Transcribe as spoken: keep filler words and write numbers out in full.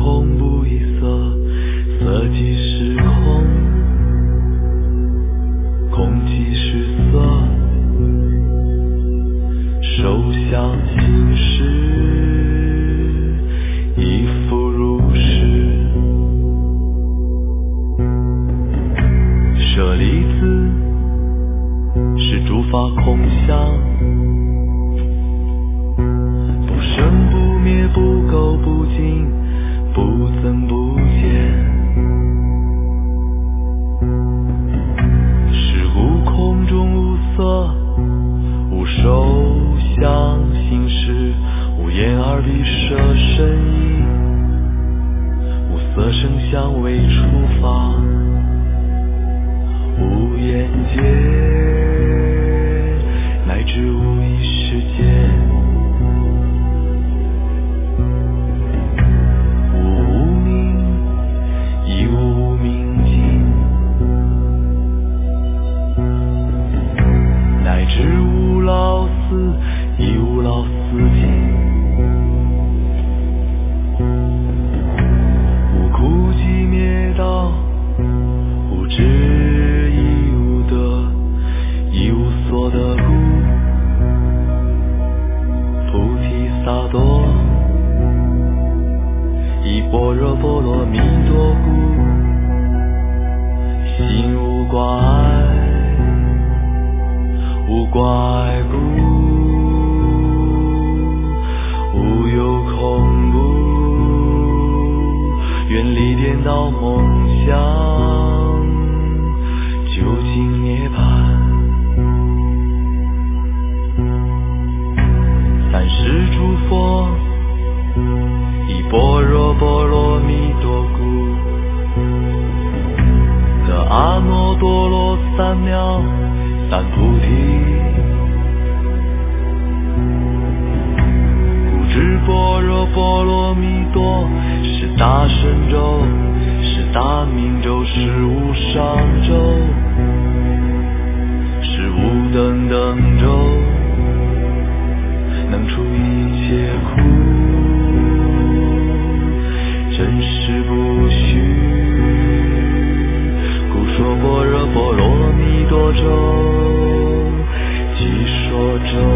空不异色，色即是空，空即是色，受想行识，亦复如是。舍利子，是诸法空相，不生不灭，不垢不净，不增不减。是故空中无色，无受想行识，无眼耳鼻舌身意，无色声香味触法，无眼界，乃至无意识界。无无明，亦无无明尽，乃至无老死，亦无老死尽。无苦集灭道，无智亦无得，亦无所得故。菩提萨埵，依般若波罗蜜多故，心无挂碍，无挂碍故，无有恐怖，远离颠倒梦想，究竟涅槃。三世诸佛，依般若波罗蜜多故，得阿耨多罗三藐三菩提。故知般若波罗蜜多，是大神咒，是大明咒，是无上咒，是无等等咒，能除一切苦，真实不虚。故说般若波罗蜜多咒，即说咒。